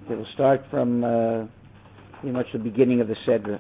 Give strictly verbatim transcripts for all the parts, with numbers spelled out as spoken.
Okay, we'll start from uh, pretty much the beginning of the Sedra.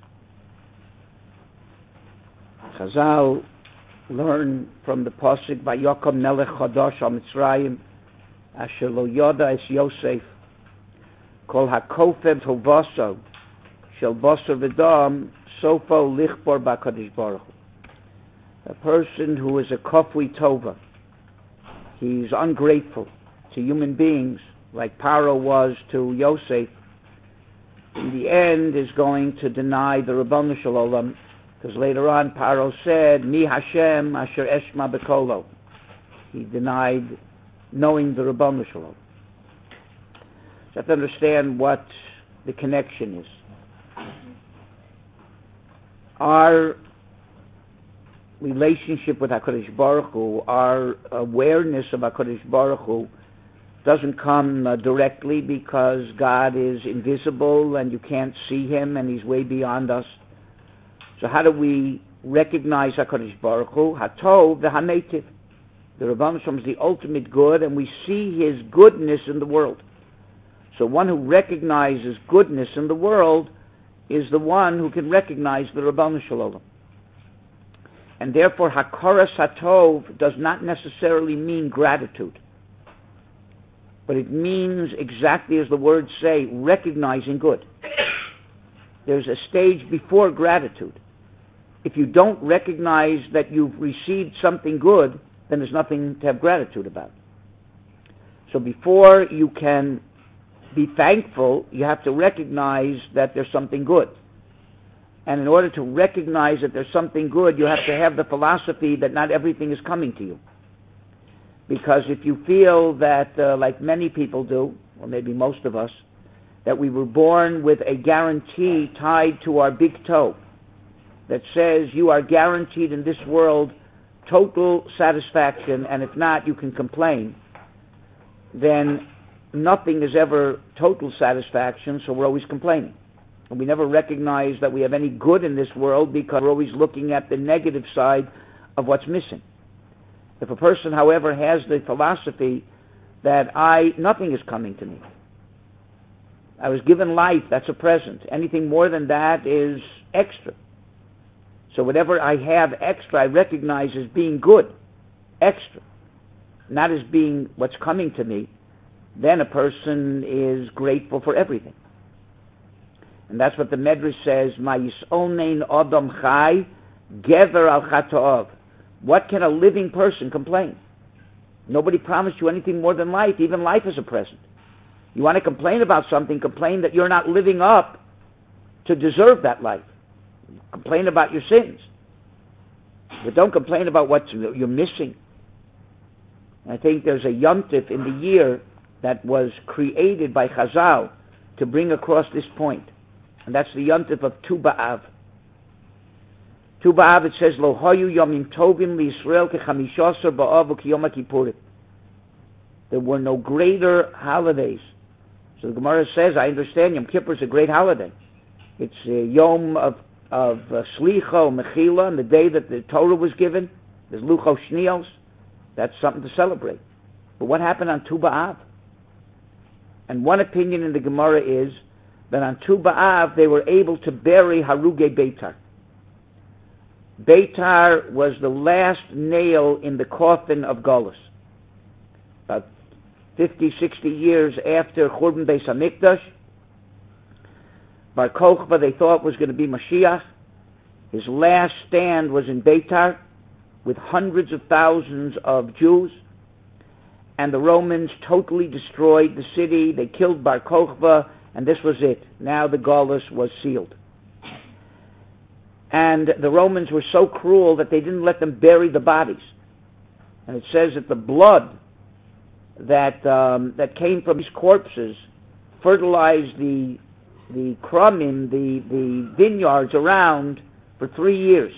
Chazal learn from the pasuk Vayokom Melech Chadash al Mitzrayim Asher Lo Yoda Es Yosef Kol HaKofeb Tovaso Shel Basar V'Dam Sofo Lichbor BaKadosh Baruch Hu. A person who is a Kofui Tova, he's ungrateful to human beings, like Paro was to Yosef, in the end is going to deny the Rabbanu Shalom, because later on Paro said, Mi Hashem Asher Eshma Bekolo. He denied knowing the Rabbanu Shalom. So you have to understand what the connection is. Our relationship with HaKadosh Baruch Hu, our awareness of HaKadosh Baruch Hu, doesn't come uh, directly because God is invisible and you can't see Him and He's way beyond us. So how do we recognize HaKadosh Baruch Hu? HaTov v'HaMeitiv. The Rabbanu Shalom is the ultimate good, and we see His goodness in the world. So one who recognizes goodness in the world is the one who can recognize the Rabbanu Shalom. And therefore, Hakaras HaTov does not necessarily mean gratitude, but it means, exactly as the words say, recognizing good. There's a stage before gratitude. If you don't recognize that you've received something good, then there's nothing to have gratitude about. So before you can be thankful, you have to recognize that there's something good. And in order to recognize that there's something good, you have to have the philosophy that not everything is coming to you. Because if you feel that, uh, like many people do, or maybe most of us, that we were born with a guarantee tied to our big toe that says you are guaranteed in this world total satisfaction, and if not, you can complain, then nothing is ever total satisfaction, so we're always complaining. And we never recognize that we have any good in this world because we're always looking at the negative side of what's missing. If a person, however, has the philosophy that I nothing is coming to me, I was given life, that's a present. Anything more than that is extra. So whatever I have extra, I recognize as being good, extra, not as being what's coming to me, then a person is grateful for everything. And that's what the Medrash says, Ma yis'onein Adam chai, gever al chata'ov. What can a living person complain? Nobody promised you anything more than life. Even life is a present. You want to complain about something, complain that you're not living up to deserve that life. Complain about your sins. But don't complain about what you're missing. I think there's a yontif in the year that was created by Chazal to bring across this point. And that's the yontif of Tu B'Av. Tu B'Av, it says, Lo hoyu yomim tovim liYisrael kechamishasar ba'av u'kiyom HaKippurim. There were no greater holidays. So the Gemara says, I understand, Yom Kippur is a great holiday. It's a Yom of, of uh, Slicha, Mechila, and the day that the Torah was given. There's Lucho Shnios. That's something to celebrate. But what happened on Tu B'Av? And one opinion in the Gemara is that on Tu B'Av they were able to bury Haruge Beitar. Beitar was the last nail in the coffin of Golus. About fifty, sixty years after Churban Beis HaMikdash, Bar Kochba they thought was going to be Mashiach. His last stand was in Beitar with hundreds of thousands of Jews, and the Romans totally destroyed the city. They killed Bar Kochba, and this was it. Now the Golus was sealed. And the Romans were so cruel that they didn't let them bury the bodies. And it says that the blood that um, that came from these corpses fertilized the the krumim, the, the vineyards around for three years.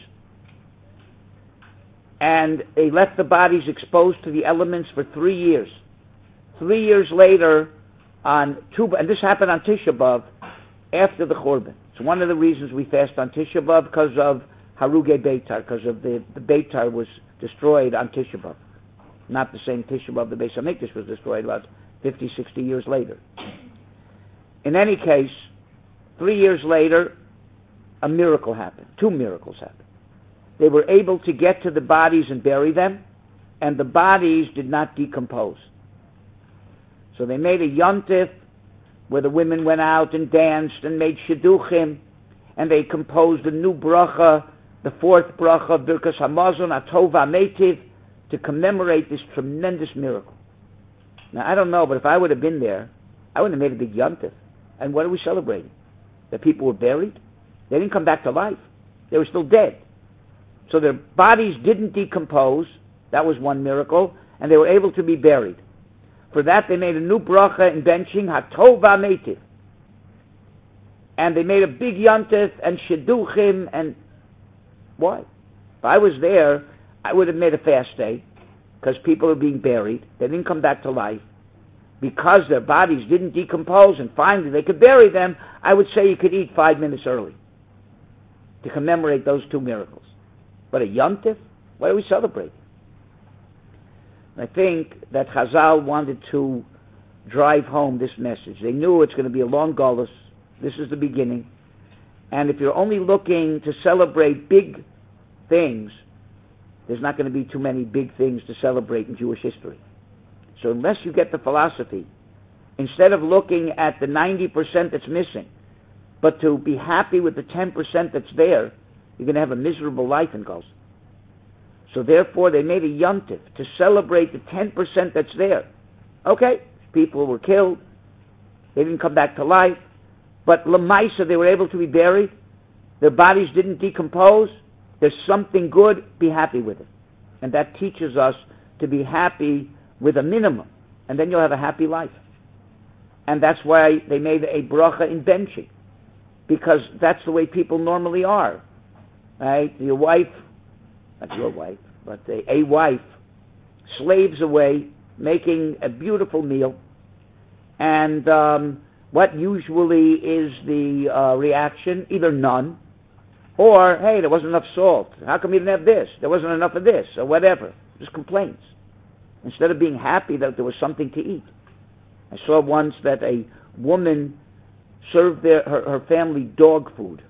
And they left the bodies exposed to the elements for three years. Three years later, on Tuba, and this happened on Tisha B'Av, after the Churban. It's one of the reasons we fast on Tisha B'Av, because of Haruge Beitar, because of the, the Beitar was destroyed on Tisha B'Av. Not the same Tisha B'Av the Beis HaMikdash was destroyed about fifty, sixty years later. In any case, three years later, a miracle happened. Two miracles happened. They were able to get to the bodies and bury them, and the bodies did not decompose. So they made a yontif where the women went out and danced and made shidduchim, and they composed a new bracha, the fourth bracha of Birkas Hamazon, Atov HaMeitiv, to commemorate this tremendous miracle. Now, I don't know, but if I would have been there, I would have made a big yontif. And what are we celebrating? That people were buried? They didn't come back to life. They were still dead. So their bodies didn't decompose. That was one miracle. And they were able to be buried. For that, they made a new bracha in benching, Hatov HaMeitiv. And they made a big yontif and shidduchim. And why? If I was there, I would have made a fast day, because people are being buried. They didn't come back to life. Because their bodies didn't decompose and finally they could bury them, I would say you could eat five minutes early to commemorate those two miracles. But a yontif? What are we celebrating? I think that Chazal wanted to drive home this message. They knew it's going to be a long gullus. This is the beginning. And if you're only looking to celebrate big things, there's not going to be too many big things to celebrate in Jewish history. So unless you get the philosophy, instead of looking at the ninety percent that's missing, but to be happy with the ten percent that's there, you're going to have a miserable life in Gaza. So therefore, they made a yontif to celebrate the ten percent that's there. Okay, people were killed. They didn't come back to life. But Lamaisa, they were able to be buried. Their bodies didn't decompose. There's something good, be happy with it. And that teaches us to be happy with a minimum, and then you'll have a happy life. And that's why they made a bracha in benching, because that's the way people normally are. Right? Your wife, not your wife, but a, a wife, slaves away, making a beautiful meal, and um, what usually is the uh, reaction? Either none, or, hey, there wasn't enough salt. How come you didn't have this? There wasn't enough of this, or whatever. Just complaints. Instead of being happy that there was something to eat. I saw once that a woman served their, her, her family dog food.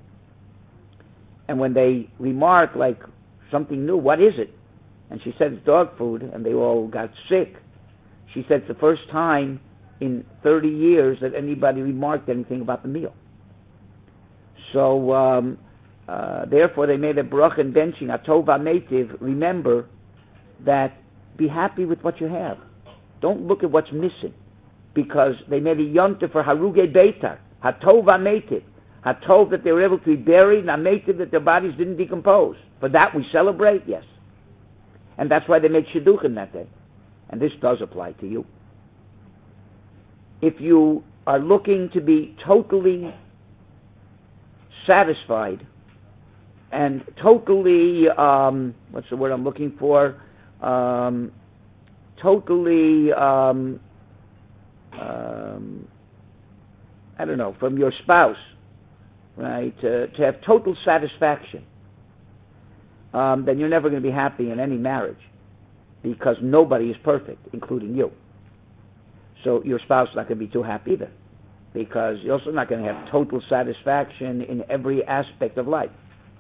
And when they remarked, like, something new, what is it? And she said, it's dog food, and they all got sick. She said, it's the first time in thirty years that anybody remarked anything about the meal. So, um, uh, therefore, they made a bracha in benching, Atov HaMeitiv. Remember that be happy with what you have. Don't look at what's missing, because they made a yontif for Haruge Beitar, Hatov HaMeitiv. Hatov, that they were able to be buried, and HaMeitiv, that their bodies didn't decompose. For that we celebrate, yes. And that's why they made shidduchim that day. And this does apply to you. If you are looking to be totally satisfied and totally, um, what's the word I'm looking for? Um, totally, um, um, I don't know, from your spouse, right, uh, to have total satisfaction, um, then you're never going to be happy in any marriage, because nobody is perfect, including you. So your spouse is not going to be too happy either, because you're also not going to have total satisfaction in every aspect of life.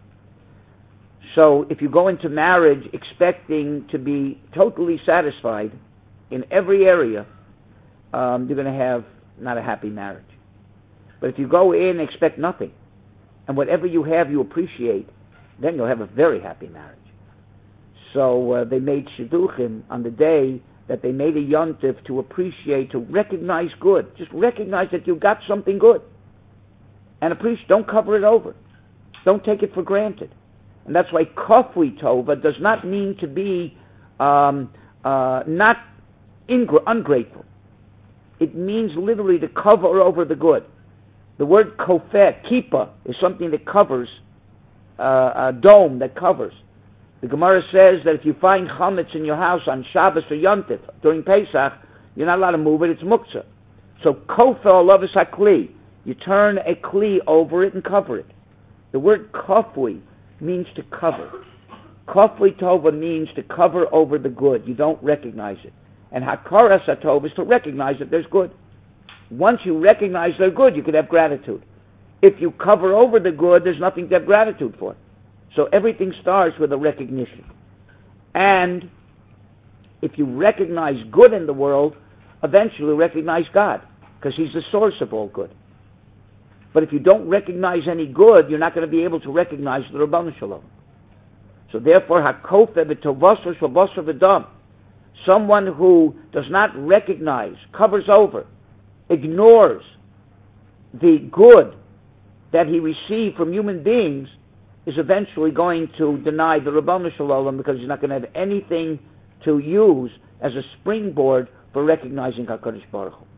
So if you go into marriage expecting to be totally satisfied in every area, um, you're going to have not a happy marriage. But if you go in and expect nothing, and whatever you have you appreciate, then you'll have a very happy marriage. So uh, they made shidduchim on the day that they made a yontif to appreciate, to recognize good. Just recognize that you got something good. And appreciate, don't cover it over. Don't take it for granted. And that's why kafui tova does not mean to be um, uh, not ingr- ungrateful. It means literally to cover over the good. The word kofet, kippah, is something that covers, uh, a dome that covers. The Gemara says that if you find chametz in your house on Shabbos or Yontif during Pesach, you're not allowed to move it, it's muktzah. So kofel alavis hakli, you turn a kli over it and cover it. The word kafui means to cover. Kafui tova means to cover over the good. You don't recognize it. And hakaras hatov is to recognize that there's good. Once you recognize they're good, you can have gratitude. If you cover over the good, there's nothing to have gratitude for. So everything starts with a recognition. And if you recognize good in the world, eventually recognize God, because He's the source of all good. But if you don't recognize any good, you're not going to be able to recognize the Rabbanu Shalom. So therefore, hakofe b'tovaso shvabaso v'dam, someone who does not recognize, covers over, ignores the good that he received from human beings, is eventually going to deny the Rabbanu Shalom, because he's not going to have anything to use as a springboard for recognizing HaKadosh Baruch Hu.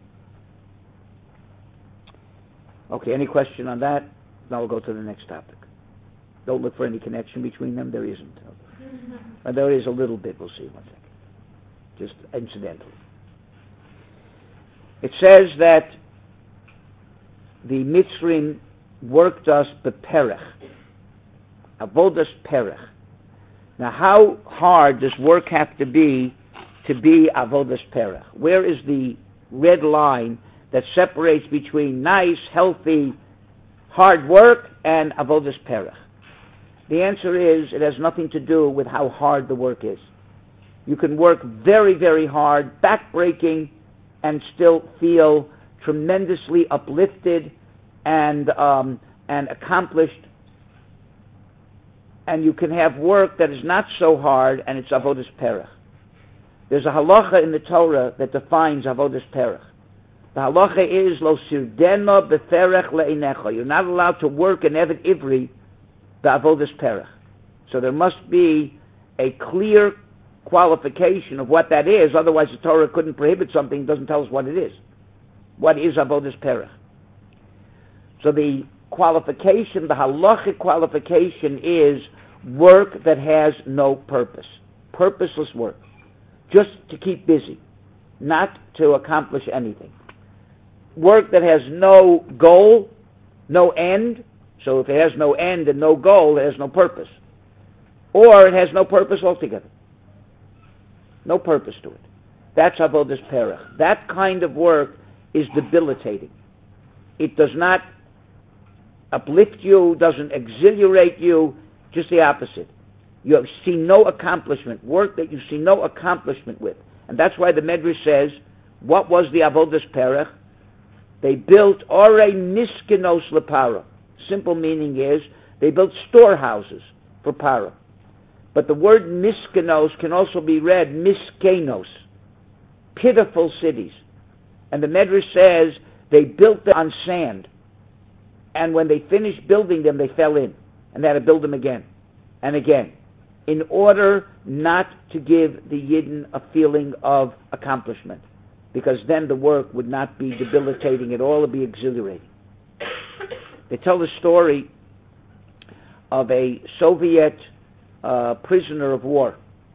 Okay, any question on that? Now we'll go to the next topic. Don't look for any connection between them. There isn't. Uh, there is a little bit. We'll see one second. Just incidentally. It says that the Mitzrim worked us beperech. Avodas perech. Now, how hard does work have to be to be avodas perech? Where is the red line that separates between nice, healthy, hard work and avodas perech? The answer is, it has nothing to do with how hard the work is. You can work very, very hard, backbreaking, and still feel tremendously uplifted and um, and accomplished. And you can have work that is not so hard, and it's avodas perech. There's a halacha in the Torah that defines avodas perech. The halacha is lo sirdena beferech le'inecha. You're not allowed to work in Evet Ivri the avodas perech. So there must be a clear qualification of what that is. Otherwise, the Torah couldn't prohibit something. It doesn't tell us what it is. What is avodas perech? So the qualification, the halachic qualification, is work that has no purpose, purposeless work, just to keep busy, not to accomplish anything. Work that has no goal, no end. So if it has no end and no goal, it has no purpose. Or it has no purpose altogether. No purpose to it. That's avodas perech. That kind of work is debilitating. It does not uplift you, doesn't exhilarate you, just the opposite. You have seen no accomplishment, work that you see no accomplishment with. And that's why the Medrash says, what was the avodas perech? They built orei miskinos lepara. Simple meaning is, they built storehouses for para. But the word miskinos can also be read miskenos, pitiful cities. And the Medrash says, they built them on sand. And when they finished building them, they fell in. And they had to build them again and again, in order not to give the Yidden a feeling of accomplishment. Because then the work would not be debilitating at all, it would be exhilarating. They tell the story of a Soviet uh, prisoner of war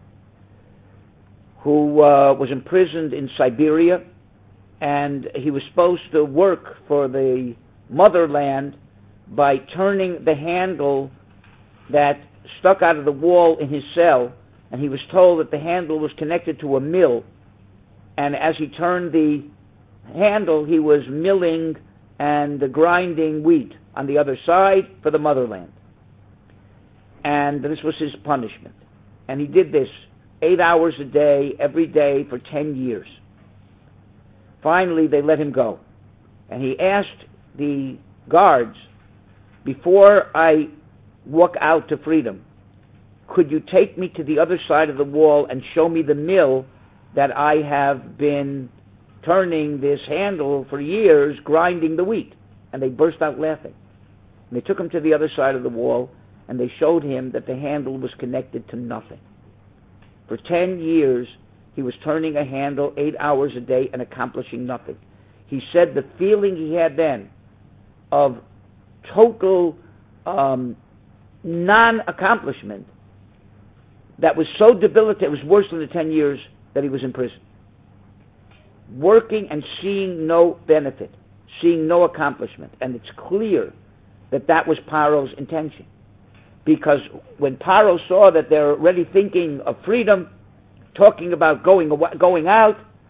who uh, was imprisoned in Siberia, and he was supposed to work for the motherland by turning the handle that stuck out of the wall in his cell, and he was told that the handle was connected to a mill, and as he turned the handle, he was milling and grinding wheat on the other side for the motherland. And this was his punishment. And he did this eight hours a day, every day, for ten years. Finally, they let him go. And he asked the guards, before I walk out to freedom, could you take me to the other side of the wall and show me the mill that I have been turning this handle for years, grinding the wheat? And they burst out laughing. And they took him to the other side of the wall, and they showed him that the handle was connected to nothing. For ten years, he was turning a handle eight hours a day and accomplishing nothing. He said the feeling he had then of total um, non-accomplishment that was so debilitating, it was worse than the ten years that he was in prison. Working and seeing no benefit, seeing no accomplishment. And it's clear that that was Paro's intention. Because when Paro saw that they're already thinking of freedom, talking about going going out,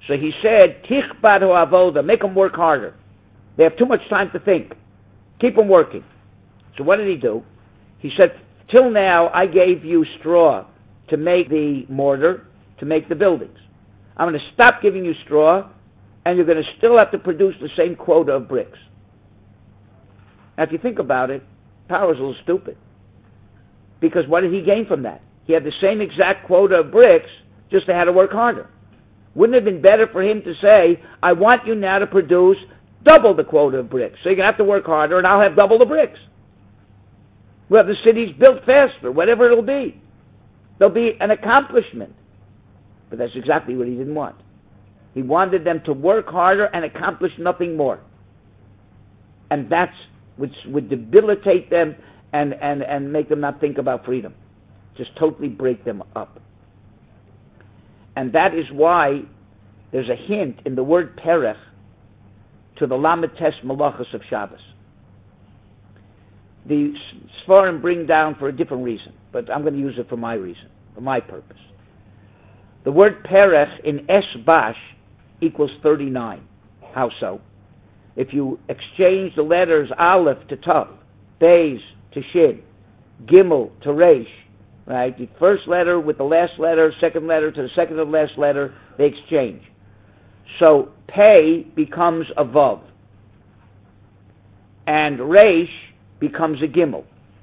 So he said, Tichbad avoda, make them work harder. They have too much time to think. Keep them working. So what did he do? He said, till now I gave you straw to make the mortar, to make the buildings. I'm going to stop giving you straw, and you're going to still have to produce the same quota of bricks. Now, if you think about it, Paro's a little stupid. Because what did he gain from that? He had the same exact quota of bricks, just they had to work harder. Wouldn't it have been better for him to say, I want you now to produce double the quota of bricks, so you're going to have to work harder, and I'll have double the bricks. We'll have the cities built faster, whatever it'll be. There'll be an accomplishment. But that's exactly what he didn't want. He wanted them to work harder and accomplish nothing more. And that's which would debilitate them and, and, and make them not think about freedom. Just totally break them up. And that is why there's a hint in the word perech to the Lamed Tes Malachos of Shabbos. The Sfarim bring down for a different reason, but I'm going to use it for my reason, for my purpose. The word perech in Esbash equals thirty-nine. How so? If you exchange the letters Aleph to Tav, Beis to Shin, Gimel to Reish, right? The first letter with the last letter, second letter to the second to the last letter, they exchange. So Pei becomes a Vav, and Reish becomes a Gimel,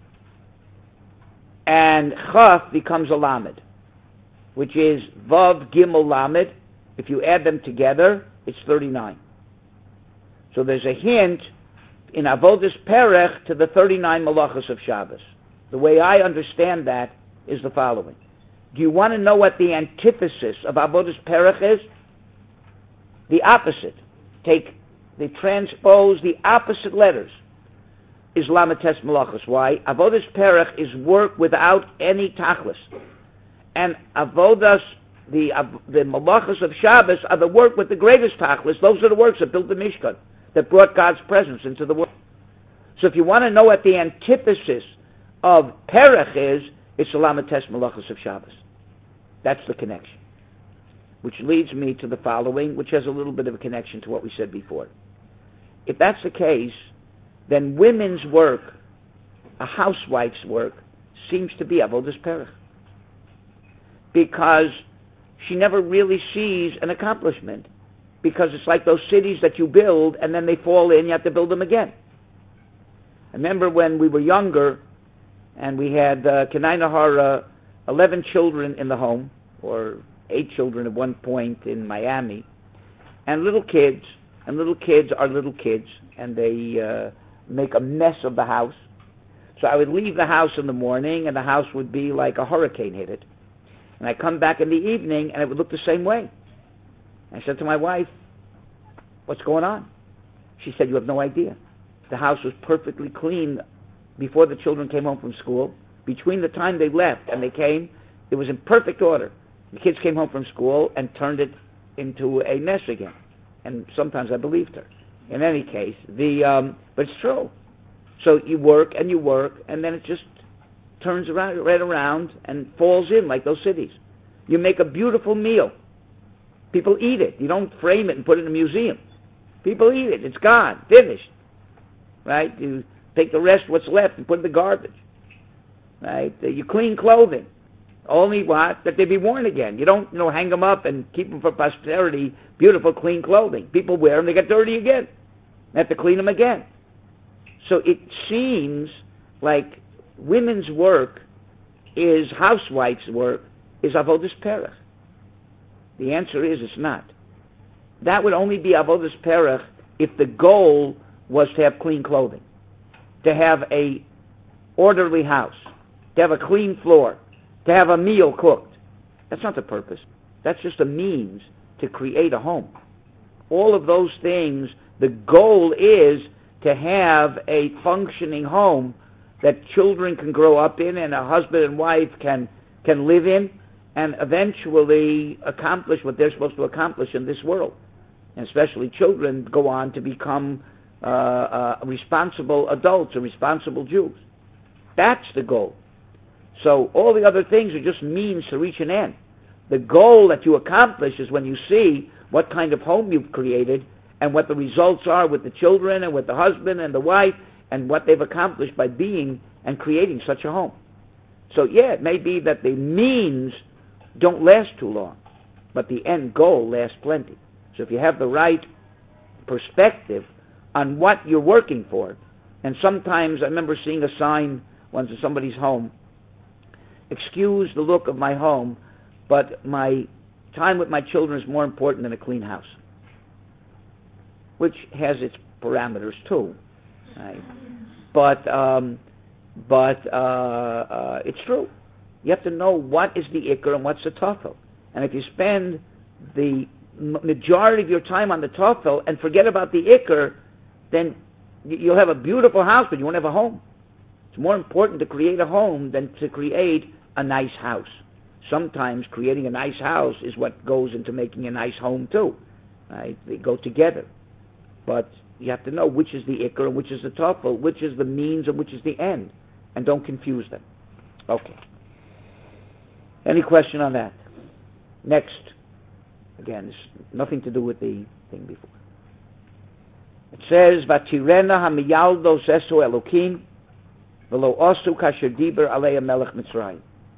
and Chaf becomes a Lamed, which is Vav Gimel Lamed. If you add them together, it's thirty-nine. So there's a hint in Avodas Perech to the thirty-nine Malachos of Shabbos. The way I understand that is the following. Do you want to know what the antithesis of Avodas Perech is? The opposite. Take, they transpose the opposite letters. Is Lamed Tes Malachos. Why? Avodas Perech is work without any tachlis. And Avodas, the, the Malachos of Shabbos, are the work with the greatest tachlis. Those are the works that built the Mishkan, that brought God's presence into the world. So if you want to know what the antithesis of Perech is, it's the Lamed Tes Malachos of Shabbos. That's the connection. Which leads me to the following, which has a little bit of a connection to what we said before. If that's the case, then women's work, a housewife's work, seems to be Avodas Perech. Because she never really sees an accomplishment. Because it's like those cities that you build and then they fall in, you have to build them again. I remember when we were younger and we had uh, Kenai-Nahara, eleven children in the home, or eight children at one point in Miami, and little kids, and little kids are little kids, and they uh, make a mess of the house. So I would leave the house in the morning and the house would be like a hurricane hit it. And I come back in the evening and it would look the same way. I said to my wife, what's going on? She said, you have no idea. The house was perfectly clean before the children came home from school. Between the time they left and they came, it was in perfect order. The kids came home from school and turned it into a mess again. And sometimes I believed her. In any case, the um, but it's true. So you work and you work, and then it just turns around, right around and falls in like those cities. You make a beautiful meal. People eat it. You don't frame it and put it in a museum. People eat it. It's gone. Finished. Right? You take the rest, what's left, and put it in the garbage. Right? You clean clothing. Only what? That they be worn again. You don't, you know, hang them up and keep them for posterity, beautiful, clean clothing. People wear them, they get dirty again. They have to clean them again. So it seems like women's work is, housewives' work, is Avodas Perech. The answer is it's not. That would only be Avodas Perech if the goal was to have clean clothing, to have a orderly house, to have a clean floor, to have a meal cooked. That's not the purpose. That's just a means to create a home. All of those things, the goal is to have a functioning home that children can grow up in and a husband and wife can can live in and eventually accomplish what they're supposed to accomplish in this world. And especially children go on to become uh, uh, responsible adults and responsible Jews. That's the goal. So all the other things are just means to reach an end. The goal that you accomplish is when you see what kind of home you've created and what the results are with the children and with the husband and the wife and what they've accomplished by being and creating such a home. So yeah, it may be that the means don't last too long, but the end goal lasts plenty. So if you have the right perspective on what you're working for, and sometimes I remember seeing a sign once in somebody's home, excuse the look of my home, but my time with my children is more important than a clean house, which has its parameters too, right? But um, but uh, uh, it's true. You have to know what is the ikr and what's the tafel. And if you spend the majority of your time on the tafel and forget about the ikr, then you'll have a beautiful house, but you won't have a home. It's more important to create a home than to create a nice house. Sometimes creating a nice house is what goes into making a nice home too. Right? They go together. But you have to know which is the ikr and which is the tafel, which is the means and which is the end. And don't confuse them. Okay. Any question on that? Next. Again, it's nothing to do with the thing before. It says, "Vatirena hamiyaldo sesu Elokim, v'lo osu kasher diber alei melech Mitzrayim."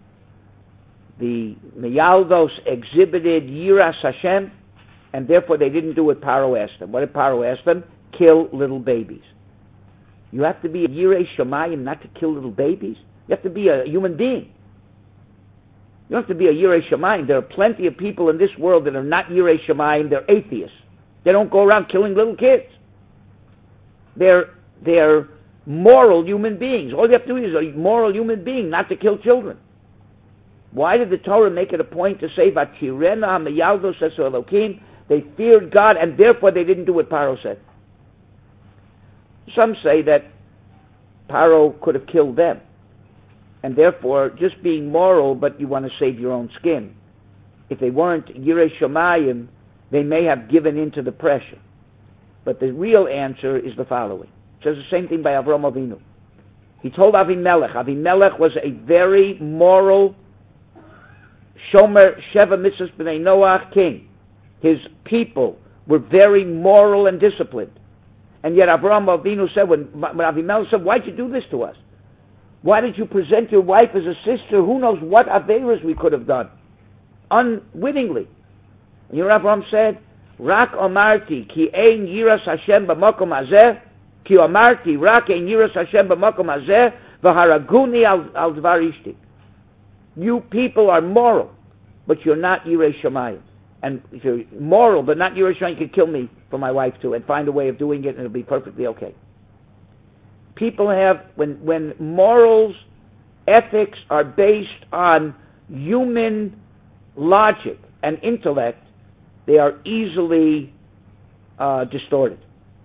The miyaldos exhibited yiras Hashem, and therefore they didn't do what Paro asked them. What did Paro ask them? Kill little babies. You have to be a yirei shamayim not to kill little babies. You have to be a human being. You don't have to be a yirei shamayim. There are plenty of people in this world that are not yirei shamayim. They're atheists. They don't go around killing little kids. They're they're moral human beings. All you have to do is a moral human being, not to kill children. Why did the Torah make it a point to say "Vatirena hamiyaldo sesu Elokim"? They feared God, and therefore they didn't do what Paro said. Some say that Paro could have killed them, and therefore just being moral, but you want to save your own skin. If they weren't Yirei Shamayim, they may have given in to the pressure. But the real answer is the following. It says the same thing by Avraham Avinu. He told Avimelech. Avimelech was a very moral Shomer Sheva Mitzvahs B'nai Noach king. His people were very moral and disciplined. And yet Avraham Avinu said, when, when Avimelech said, why'd you do this to us? Why did you present your wife as a sister? Who knows what averos we could have done? Unwittingly. And you know what Avraham said? Rak omarti ki ein yiras Hashem b'makom hazeh, ki omarti rak ein yiras Hashem b'makom hazeh, v'haraguni al dvar ishti. You people are moral, but you're not yirei shamayim. And if you're moral, but not yirei shamayim, you can kill me for my wife too, and find a way of doing it, and it'll be perfectly okay. People have, when when morals, ethics are based on human logic and intellect, they are easily uh, distorted.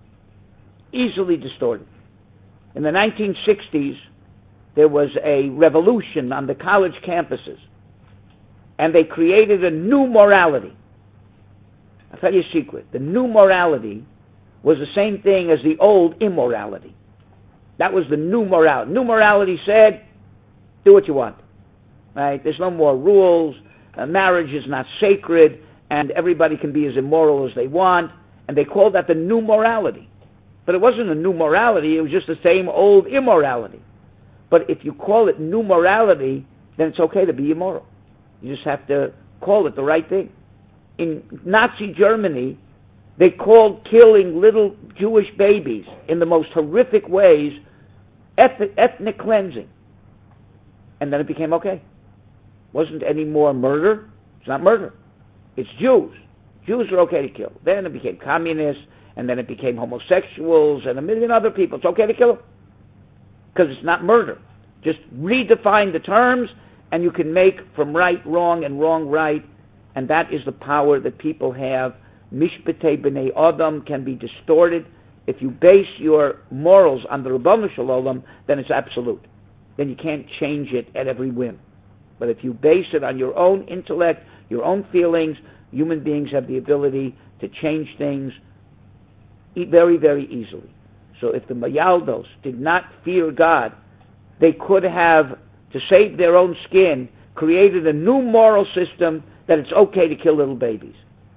Easily distorted. In the nineteen sixties, there was a revolution on the college campuses, and they created a new morality. I'll tell you a secret. The new morality was the same thing as the old immorality. That was the new morality. New morality said, do what you want. Right? There's no more rules. Uh, marriage is not sacred, and everybody can be as immoral as they want. And they called that the new morality. But it wasn't a new morality. It was just the same old immorality. But if you call it new morality, then it's okay to be immoral. You just have to call it the right thing. In Nazi Germany, they called killing little Jewish babies in the most horrific ways ethnic, ethnic cleansing. And then it became okay. Wasn't any more murder. It's not murder. It's Jews. Jews are okay to kill. Then it became communists, and then it became homosexuals and a million other people. It's okay to kill them. Because it's not murder. Just redefine the terms, and you can make from right wrong and wrong right, and that is the power that people have. Mishpatei b'nei Adam can be distorted. If you base your morals on the Rabbanu Shalom, then it's absolute. Then you can't change it at every whim. But if you base it on your own intellect, your own feelings, human beings have the ability to change things very, very easily. So if the Mayaldos did not fear God, they could have, to save their own skin, created a new moral system that it's okay to kill little babies.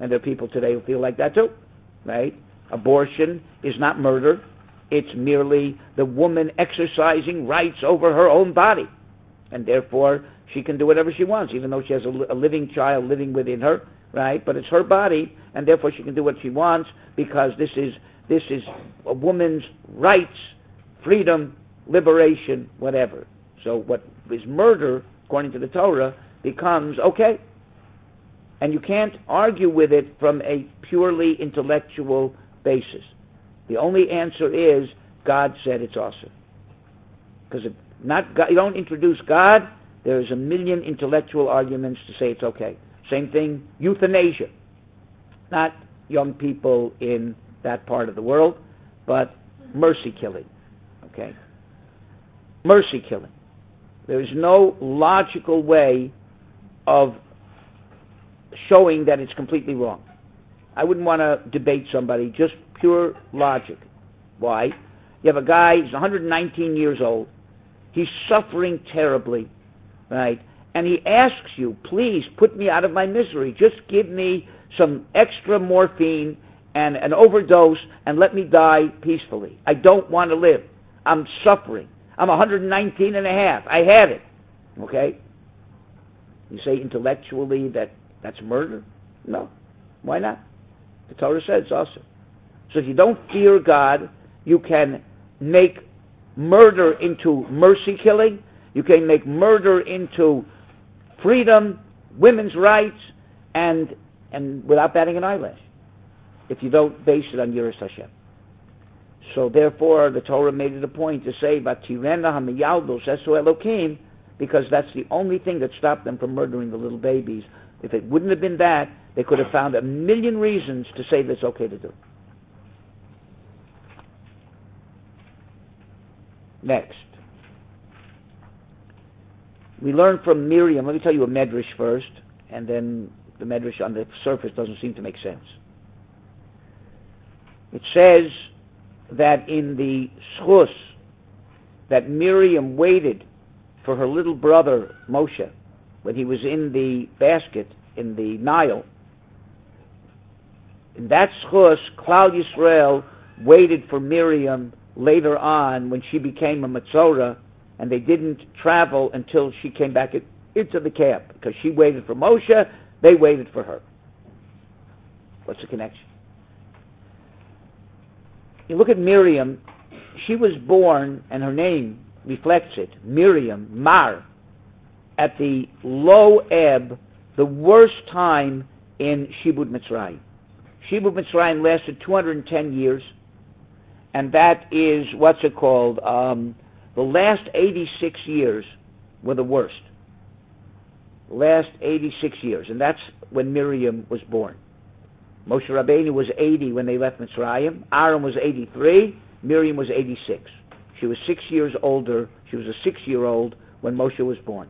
And there are people today who feel like that too, right? Abortion is not murder. It's merely the woman exercising rights over her own body. And therefore, she can do whatever she wants, even though she has a, a living child living within her, right? But it's her body, and therefore she can do what she wants because this is this is a woman's rights, freedom, liberation, whatever. So what is murder, according to the Torah, becomes okay. And you can't argue with it from a purely intellectual basis. The only answer is God said it's awesome. Because not God, you don't introduce God, there's a million intellectual arguments to say it's okay. Same thing, euthanasia. Not young people in that part of the world, but mercy killing. Okay? Mercy killing. There is no logical way of showing that it's completely wrong. I wouldn't want to debate somebody, just pure logic. Why? You have a guy, he's one hundred nineteen years old, he's suffering terribly, right? And he asks you, please put me out of my misery, just give me some extra morphine and an overdose and let me die peacefully. I don't want to live. I'm suffering. I'm one hundred nineteen and a half. I had it. Okay? You say intellectually that that's murder? No. Why not? The Torah says it's awesome. So if you don't fear God, you can make murder into mercy killing. You can make murder into freedom, women's rights, and and without batting an eyelash. If you don't base it on Yiras Hashem. So therefore, the Torah made it a point to say, "Vatirena hamiyaldos esu Elokim," because that's the only thing that stopped them from murdering the little babies. If it wouldn't have been that, they could have found a million reasons to say that's okay to do. Next. We learn from Miriam, let me tell you a medrash first, and then the medrash on the surface doesn't seem to make sense. It says that in the schus, that Miriam waited for her little brother Moshe when he was in the basket in the Nile. In that schus, Klal Yisrael waited for Miriam later on when she became a Matzorah, and they didn't travel until she came back into the camp, because she waited for Moshe, they waited for her. What's the connection? You look at Miriam, she was born, and her name reflects it, Miriam, Mar, at the low ebb, the worst time in Shibud Mitzrayim. Shibud Mitzrayim lasted two hundred ten years, and that is, what's it called, um, the last eighty-six years were the worst. The last eighty-six years, and that's when Miriam was born. Moshe Rabbeinu was eighty when they left Mitzrayim. Aaron was eighty-three. Miriam was eighty-six. She was six years older. She was a six-year-old when Moshe was born.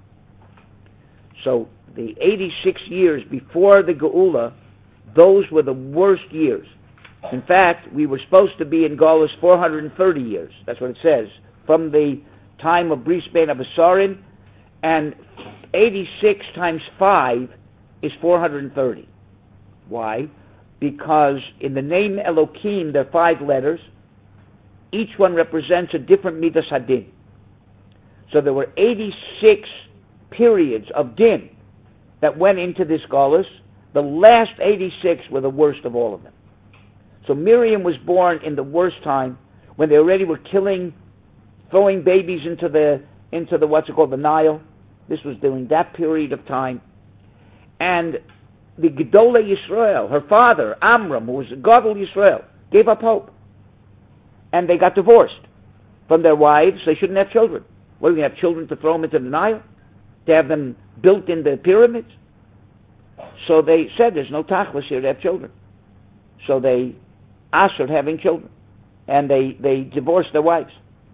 So the eighty-six years before the Geula, those were the worst years. In fact, we were supposed to be in Galus four hundred thirty years. That's what it says. From the time of Bris Ben Abasarim, and eighty-six times five is four hundred thirty. Why? Because in the name Elokim, there are five letters. Each one represents a different Midas Hadin. So there were eighty-six periods of din that went into this Galus. The last eighty-six were the worst of all of them. So Miriam was born in the worst time, when they already were killing, throwing babies into the, into the what's it called, the Nile. This was during that period of time. And the Gedolei Yisrael, her father, Amram, who was a Gadol Yisrael, gave up hope. And they got divorced from their wives. They shouldn't have children. What, are we going to have children to throw them into the Nile? To have them built in the pyramids? So they said, there's no tachlis here to have children. So they assered having children. And they, they divorced their wives.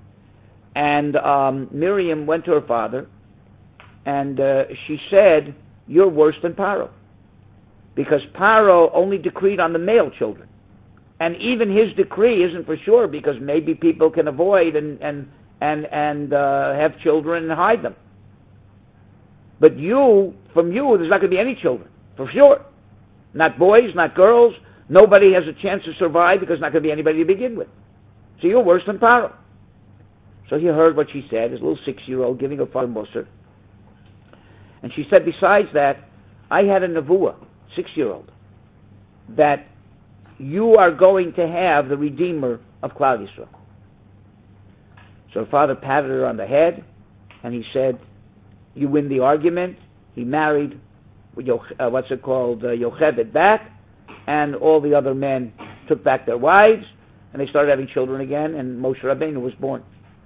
And um, Miriam went to her father, and uh, she said, you're worse than Paro. Because Paro only decreed on the male children. And even his decree isn't for sure, because maybe people can avoid and and and, and uh, have children and hide them. But you, from you, there's not going to be any children, for sure. Not boys, not girls. Nobody has a chance to survive because there's not going to be anybody to begin with. So you're worse than Paro. So he heard what she said, his little six-year-old giving her father Musar. And she said, besides that, I had a nevuah, six-year-old, that you are going to have the Redeemer of Klal Yisrael. So her father patted her on the head, and he said, you win the argument. He married, uh, what's it called, uh, Yocheved back, and all the other men took back their wives, and they started having children again, and Moshe Rabbeinu was born.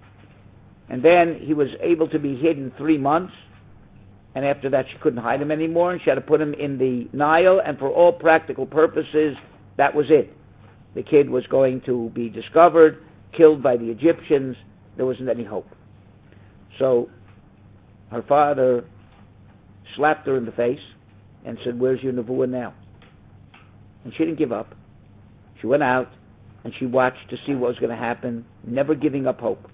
And then he was able to be hidden three months, and after that she couldn't hide him anymore, and she had to put him in the Nile, and for all practical purposes, that was it. The kid was going to be discovered, killed by the Egyptians. There wasn't any hope. So her father slapped her in the face and said, where's your nevuah now? And she didn't give up. She went out and she watched to see what was going to happen, never giving up hope.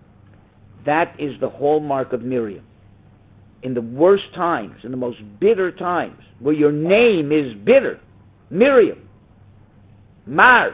That is the hallmark of Miriam. In the worst times, in the most bitter times, where your name is bitter, Miriam, Mar,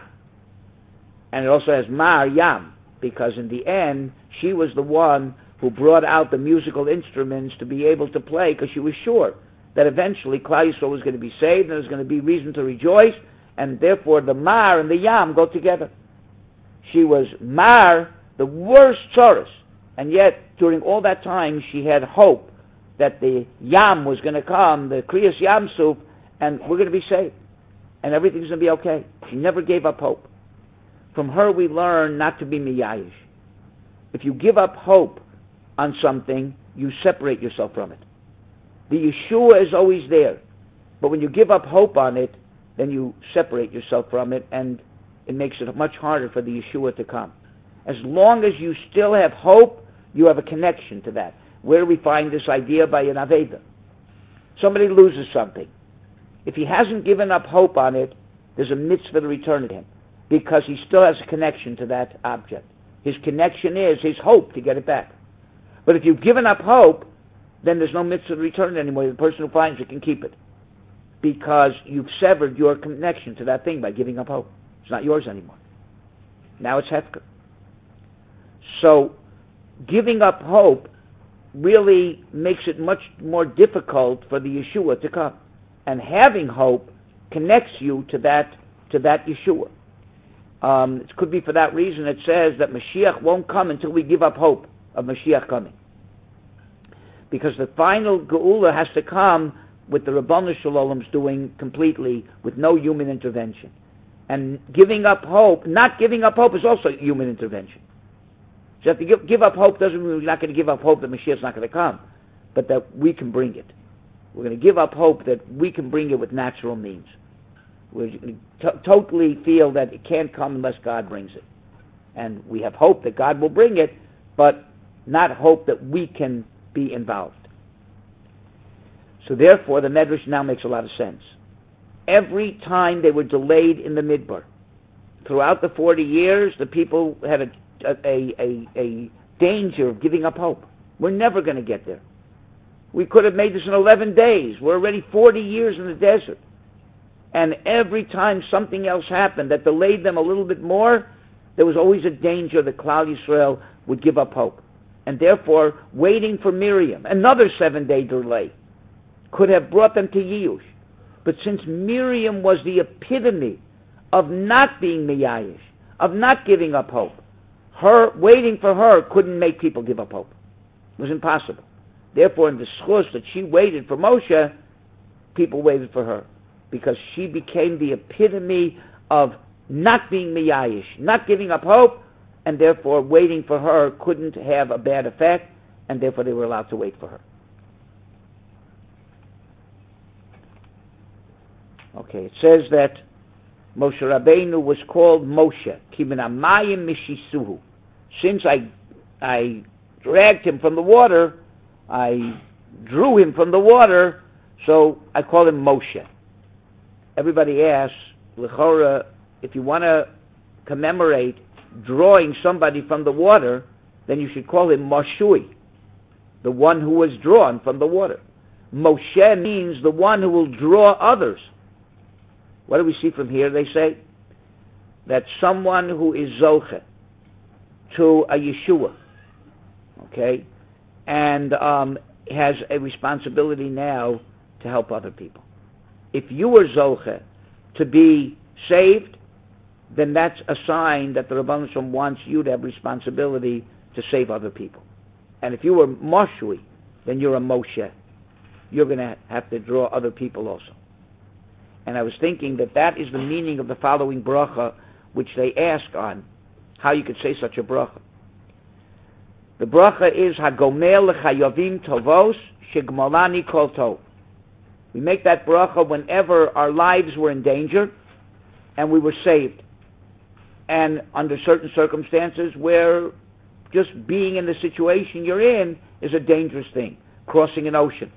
and it also has Mar Yam, because in the end, she was the one who brought out the musical instruments to be able to play, because she was sure that eventually Klal Yisrael was going to be saved, and there was going to be reason to rejoice, and therefore the Mar and the Yam go together. She was Mar, the worst tzoros, and yet during all that time she had hope that the Yam was going to come, the Kriyas Yam Suf, and we're going to be saved, and everything's going to be okay. She never gave up hope. From her we learn not to be miyayish. If you give up hope on something, you separate yourself from it. The Yeshua is always there, but when you give up hope on it, then you separate yourself from it, and it makes it much harder for the Yeshua to come. As long as you still have hope, you have a connection to that. Where do we find this idea? By an Aveda. Somebody loses something. If he hasn't given up hope on it, there's a mitzvah to return it to him, because he still has a connection to that object. His connection is his hope to get it back. But if you've given up hope, then there's no mitzvah to return it anymore. The person who finds it can keep it, because you've severed your connection to that thing by giving up hope. It's not yours anymore. Now it's hefker. So giving up hope really makes it much more difficult for the Yeshua to come. And having hope connects you to that to that Yeshua. Um, it could be for that reason it says that Mashiach won't come until we give up hope of Mashiach coming. Because the final Geula has to come with the Rabbanu Shalom's doing completely, with no human intervention. And giving up hope, not giving up hope is also human intervention. So if you give, give up hope doesn't mean we're not going to give up hope that Mashiach's not going to come, but that we can bring it. We're going to give up hope that we can bring it with natural means. We t- totally feel that it can't come unless God brings it. And we have hope that God will bring it, but not hope that we can be involved. So therefore, the Medrash now makes a lot of sense. Every time they were delayed in the Midbar, throughout the forty years, the people had a A, a, a danger of giving up hope. We're never going to get there. We could have made this in eleven days. We're already forty years in the desert. And every time something else happened that delayed them a little bit more, there was always a danger that Klal Yisrael would give up hope. And therefore, waiting for Miriam, another seven-day delay, could have brought them to Yiyush. But since Miriam was the epitome of not being miyayish, of not giving up hope, her waiting for her couldn't make people give up hope. It was impossible. Therefore, in the schus that she waited for Moshe, people waited for her, because she became the epitome of not being miyayish, not giving up hope, and therefore waiting for her couldn't have a bad effect, and therefore they were allowed to wait for her. Okay, it says that Moshe Rabbeinu was called Moshe, ki min hamayim mishisuhu. Since I I dragged him from the water, I drew him from the water, so I call him Moshe. Everybody asks, L'chora, if you want to commemorate drawing somebody from the water, then you should call him Moshui, the one who was drawn from the water. Moshe means the one who will draw others. What do we see from here? They say that someone who is zoche to a Yeshua, okay, and um, has a responsibility now to help other people. If you were zoche to be saved, then that's a sign that the Rebbeinu Shalom wants you to have responsibility to save other people. And if you were Moshui, then you're a Moshe. You're going to have to draw other people also. And I was thinking that that is the meaning of the following bracha, which they ask on, how you could say such a bracha. The bracha is Hagomel L'Chayovim Tovos Shigmalani Kol Tov. We make that bracha whenever our lives were in danger and we were saved. And under certain circumstances where just being in the situation you're in is a dangerous thing. Crossing an ocean.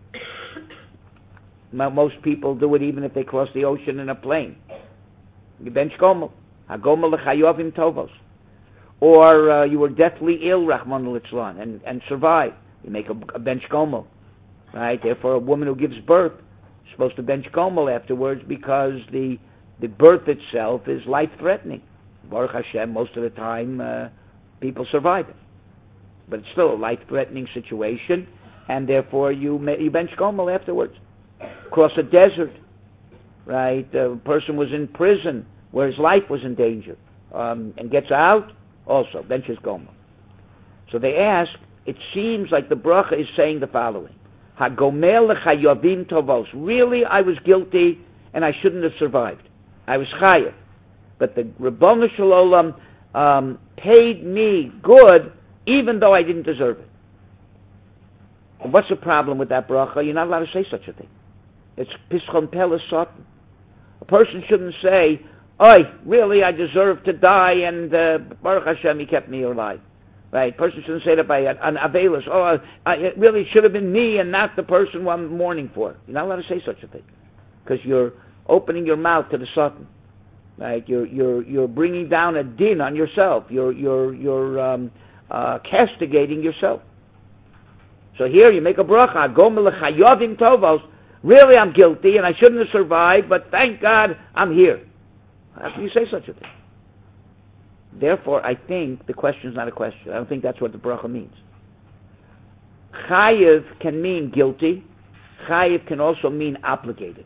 Most people do it even if they cross the ocean in a plane. You bench gomel. Hagomel L'Chayovim Tovos. Or uh, you were deathly ill, Rahman al-Itzlan, and, and survived. You make a, a bench gomel. Right? Therefore, a woman who gives birth is supposed to bench gomel afterwards because the the birth itself is life-threatening. Baruch Hashem, most of the time, uh, people survive it. But it's still a life-threatening situation, and therefore you, you bench gomel afterwards. Cross a desert, right? A person was in prison where his life was in danger, um, and gets out, also, benches gomel. So they ask, it seems like the bracha is saying the following. Hagomel L'Chayovim Tovos. Really, I was guilty, and I shouldn't have survived. I was chayav. But the Rebbeinu Shalom um, paid me good, even though I didn't deserve it. And what's the problem with that bracha? You're not allowed to say such a thing. It's Pischon Pele Satan. A person shouldn't say, "Oy, really, I deserve to die, and uh, Baruch Hashem, He kept me alive." Right? Person shouldn't say that by an Avelis. Oh, I, it really should have been me and not the person who I'm mourning for. You're not allowed to say such a thing because you're opening your mouth to the Satan. Right? You're you're you're bringing down a din on yourself. You're you're you're um, uh, castigating yourself. So here you make a bracha. Gomel L'Chayovim Tovos. Really, I'm guilty and I shouldn't have survived, but thank God I'm here. How can you say such a thing? Therefore, I think the question is not a question. I don't think that's what the bracha means. Chayiv can mean guilty. Chayiv can also mean obligated.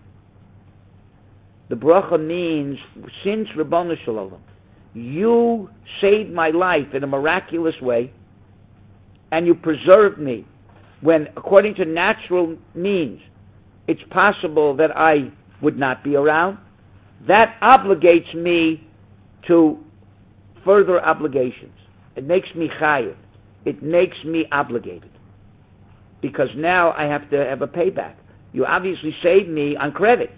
The bracha means, since Rebbeinu Shalom, you saved my life in a miraculous way, and you preserved me when, according to natural means, it's possible that I would not be around, that obligates me to further obligations. It makes me chayiv. It makes me obligated. Because now I have to have a payback. You obviously saved me on credit.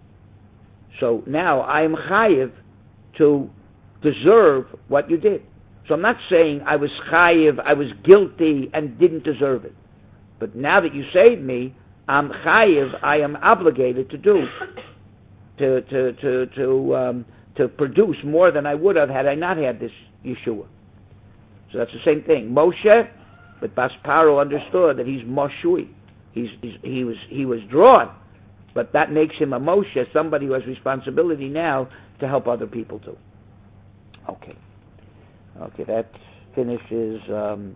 So now I am chayiv to deserve what you did. So I'm not saying I was chayiv, I was guilty and didn't deserve it. But now that you saved me, I'm chayiv, I am obligated to do, to to to to um, to produce more than I would have had I not had this Yeshua. So that's the same thing. Moshe, but Bas Paro understood that he's Moshui. He's, he's he was he was drawn, but that makes him a Moshe, somebody who has responsibility now to help other people too. Okay, okay, that finishes um,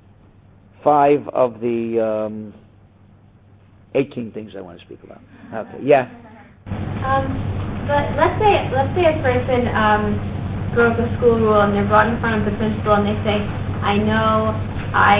five of the um, eighteen things I want to speak about. Okay, yeah. Um, but let's say let's say a person um, broke a school rule and they're brought in front of the principal and they say, "I know I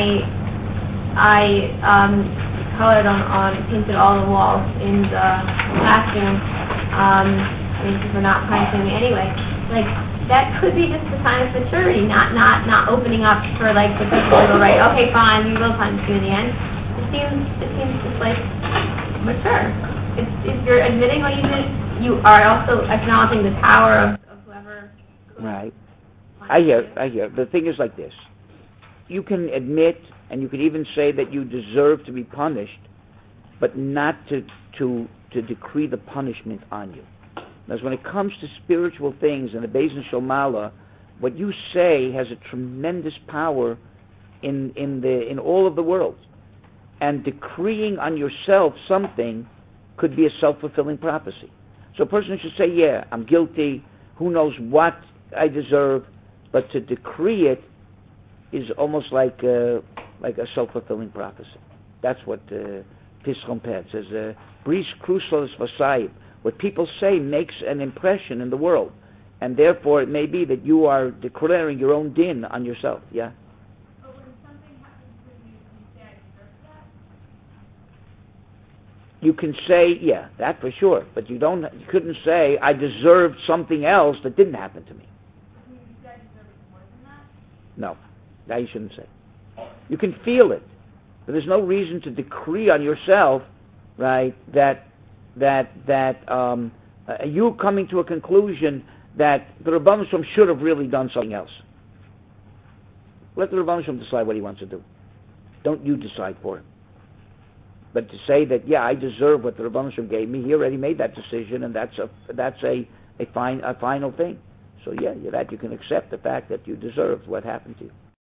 I um, colored on, on painted all the walls in the classroom. Um, thank you for not punishing me anyway." Like that could be just a sign of maturity, not not not opening up for like the principal to go, right, okay, fine, we will punish you in the end. It seems it seems just like mature. If, if you're admitting what you did, you are also acknowledging the power of, of whoever. Right. I hear. I hear. The thing is like this: you can admit, and you can even say that you deserve to be punished, but not to to to decree the punishment on you. Because when it comes to spiritual things and the Beis Din Shomala, what you say has a tremendous power in in the in all of the world, and decreeing on yourself something could be a self-fulfilling prophecy. So a person should say, yeah, I'm guilty, who knows what I deserve, but to decree it is almost like uh, like a self-fulfilling prophecy. That's what uh, Pischon Ped says. Uh, Bris crucialis vasayim. What people say makes an impression in the world, and therefore it may be that you are declaring your own din on yourself. Yeah. But when something happens to you, you say, I deserve that? You can say, yeah, that for sure, but you don't. You couldn't say I deserved something else that didn't happen to me. You say I deserve it more than that? No, that you shouldn't say. You can feel it, but there's no reason to decree on yourself, right? That that that um, uh, you coming to a conclusion that the Rebbeinu Shalom should have really done something else. Let the Rebbeinu Shalom decide what he wants to do. Don't you decide for him. But to say that, yeah, I deserve what the Rebbeinu Shalom gave me, he already made that decision, and that's a that's a a fine a final thing. So yeah, that you can accept the fact that you deserve what happened to you.